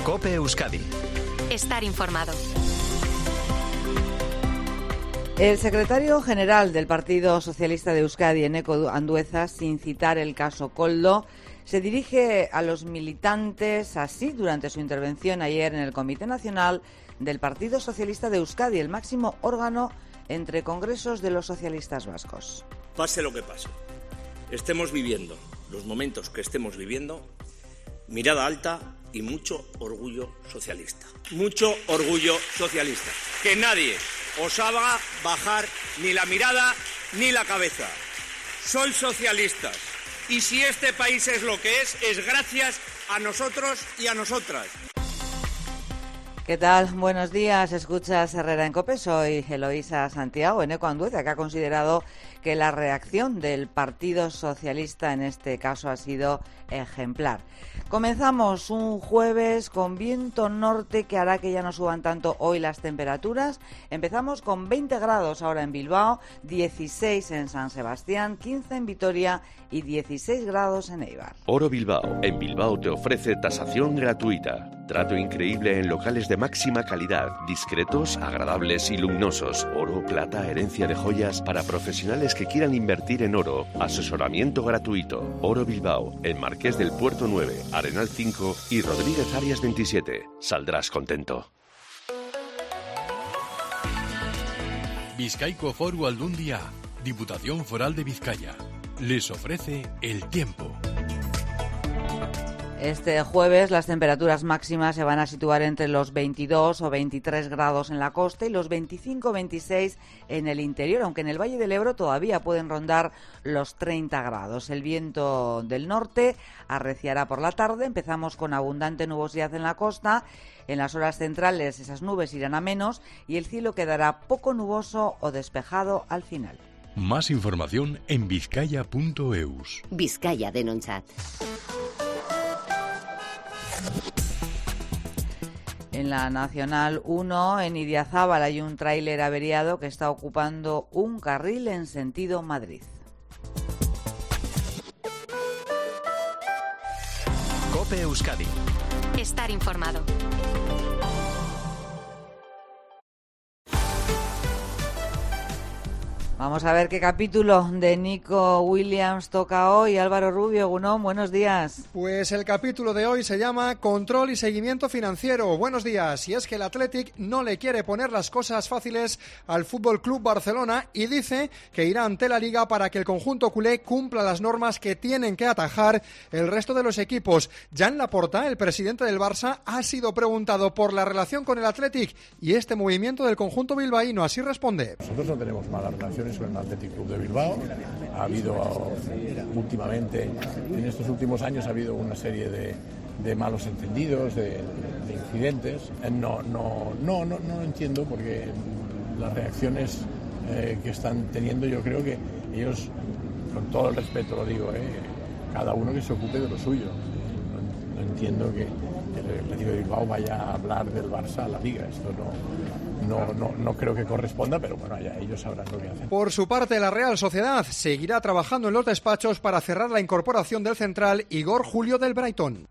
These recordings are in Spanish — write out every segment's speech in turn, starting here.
COPE Euskadi. Estar informado. El secretario general del Partido Socialista de Euskadi, Eneko Andueza, sin citar el caso Koldo, se dirige a los militantes así durante su intervención ayer en el Comité Nacional del Partido Socialista de Euskadi, el máximo órgano entre congresos de los socialistas vascos. Pase lo que pase, estemos viviendo los momentos que estemos viviendo, mirada alta y mucho orgullo socialista. Mucho orgullo socialista. Que nadie os haga bajar ni la mirada ni la cabeza. Sois socialistas. Y si este país es lo que es gracias a nosotros y a nosotras. ¿Qué tal? Buenos días. Escuchas Herrera en COPE. Soy Eloísa Santiago. Eneko Andueza, que ha considerado que la reacción del Partido Socialista en este caso ha sido ejemplar. Comenzamos un jueves con viento norte que hará que ya no suban tanto hoy las temperaturas. Empezamos con 20 grados ahora en Bilbao, 16 en San Sebastián, 15 en Vitoria y 16 grados en Eibar. Oro Bilbao. En Bilbao te ofrece tasación gratuita. Trato increíble en locales de máxima calidad, discretos, agradables y luminosos. Oro, plata, herencia de joyas para profesionales que quieran invertir en oro. Asesoramiento gratuito. Oro Bilbao, en Marqués del Puerto 9, Arenal 5 y Rodríguez Arias 27. Saldrás contento. Bizkaiko Foru Aldundia, Diputación Foral de Vizcaya, les ofrece el tiempo. Este jueves las temperaturas máximas se van a situar entre los 22 o 23 grados en la costa y los 25-26 en el interior, aunque en el Valle del Ebro todavía pueden rondar los 30 grados. El viento del norte arreciará por la tarde. Empezamos con abundante nubosidad en la costa. En las horas centrales esas nubes irán a menos y el cielo quedará poco nuboso o despejado al final. Más información en vizcaya.eus. Vizcaya Denontzat. En la Nacional 1, en Idiazábal, hay un tráiler averiado que está ocupando un carril en sentido Madrid. COPE Euskadi. Estar informado. Vamos a ver qué capítulo de Nico Williams toca hoy. Álvaro Rubio, Gunón, buenos días. Pues el capítulo de hoy se llama Control y Seguimiento Financiero. Buenos días. Y es que el Athletic no le quiere poner las cosas fáciles al FC Barcelona y dice que irá ante la Liga para que el conjunto culé cumpla las normas que tienen que atajar el resto de los equipos. Joan Laporta, el presidente del Barça, ha sido preguntado por la relación con el Athletic y este movimiento del conjunto bilbaíno. Así responde. Nosotros no tenemos malas relaciones con el Athletic Club de Bilbao. Ha habido últimamente, en estos últimos años ha habido una serie de malos entendidos, de incidentes. No entiendo porque las reacciones que están teniendo, yo creo que ellos, con todo el respeto lo digo, cada uno que se ocupe de lo suyo. No entiendo que el Athletic de Bilbao vaya a hablar del Barça a la Liga. Esto no creo que corresponda, pero bueno, ya ellos sabrán lo que hacen. Por su parte, la Real Sociedad seguirá trabajando en los despachos para cerrar la incorporación del central Igor Julio del Brighton.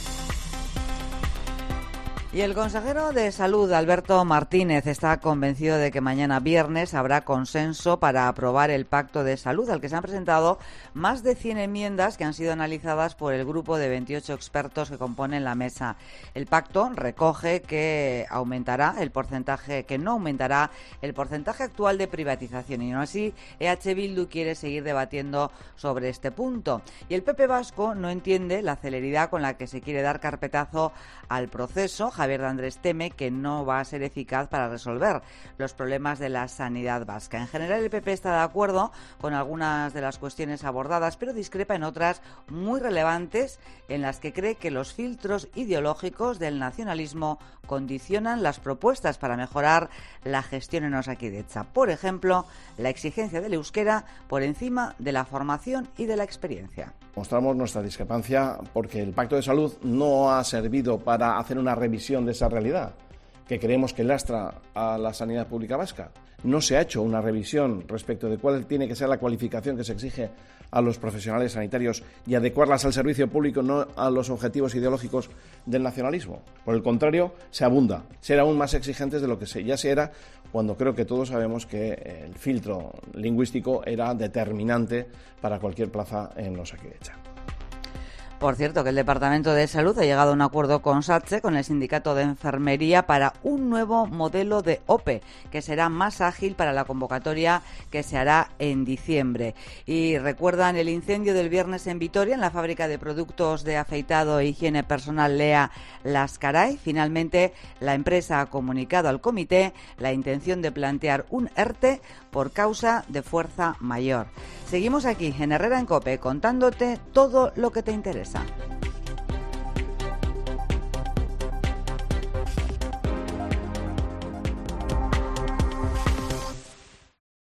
Y el consejero de Salud, Alberto Martínez, está convencido de que mañana viernes habrá consenso para aprobar el Pacto de Salud, al que se han presentado más de 100 enmiendas que han sido analizadas por el grupo de 28 expertos que componen la mesa. El pacto recoge que no aumentará el porcentaje actual de privatización y aún así EH Bildu quiere seguir debatiendo sobre este punto. Y el PP vasco no entiende la celeridad con la que se quiere dar carpetazo al proceso. Javier de Andrés teme que no va a ser eficaz para resolver los problemas de la sanidad vasca. En general, el PP está de acuerdo con algunas de las cuestiones abordadas, pero discrepa en otras muy relevantes en las que cree que los filtros ideológicos del nacionalismo condicionan las propuestas para mejorar la gestión en Osakidetza. Por ejemplo, la exigencia del euskera por encima de la formación y de la experiencia. Mostramos nuestra discrepancia porque el Pacto de Salud no ha servido para hacer una revisión de esa realidad que creemos que lastra a la sanidad pública vasca. no se ha hecho una revisión respecto de cuál tiene que ser la cualificación que se exige a los profesionales sanitarios y adecuarlas al servicio público, no a los objetivos ideológicos del nacionalismo. Por el contrario, se abunda, ser aún más exigentes de lo que ya se era, cuando creo que todos sabemos que el filtro lingüístico era determinante para cualquier plaza en Osakidetza. Por cierto, que el Departamento de Salud ha llegado a un acuerdo con SATSE, con el Sindicato de Enfermería, para un nuevo modelo de OPE, que será más ágil para la convocatoria que se hará en diciembre. Y recuerdan el incendio del viernes en Vitoria, en la fábrica de productos de afeitado e higiene personal Lea Lascaray. Finalmente, la empresa ha comunicado al comité la intención de plantear un ERTE por causa de fuerza mayor. Seguimos aquí en Herrera en COPE contándote todo lo que te interesa.